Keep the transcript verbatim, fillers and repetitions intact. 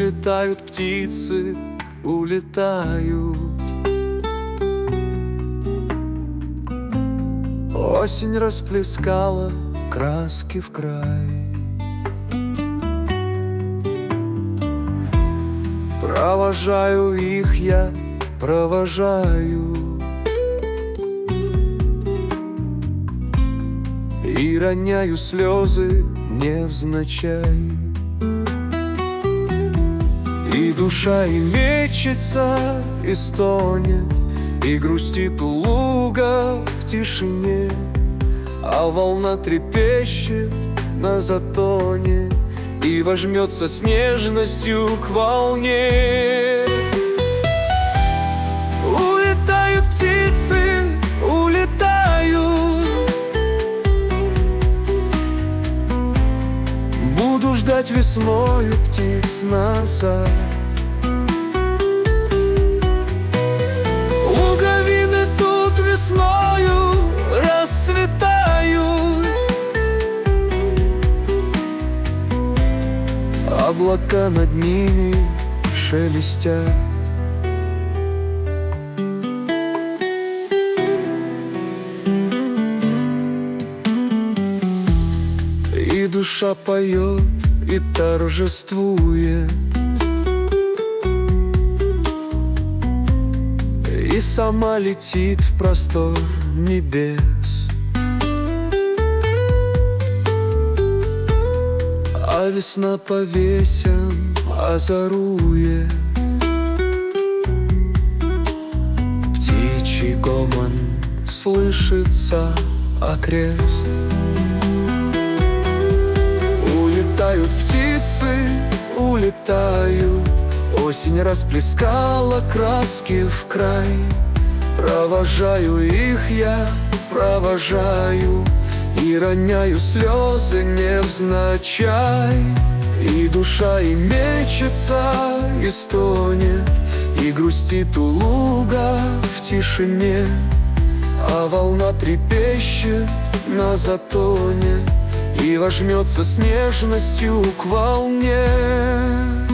Улетают птицы, улетают. Осень расплескала краски в край. Провожаю их я, провожаю, и роняю слезы невзначай. И душа и мечется, и стонет, и грустит у луга в тишине, а волна трепещет на затоне и вожмется с нежностью к волне. Улетают птицы, улетают. Буду ждать весною птиц назад. Луговины тут весною расцветают. Облака над ними шелестят. И душа поет, и торжествует, и сама летит в простор небес. А весна по весям озорует. Птичий гомон слышится окрест. Улетают птицы, улетают. Осень расплескала краски в край. Провожаю их я, провожаю, и роняю слезы невзначай. И душа и мечется, и стонет, и грустит у луга в тишине, а волна трепещет на затоне и вожмется с нежностью к волне.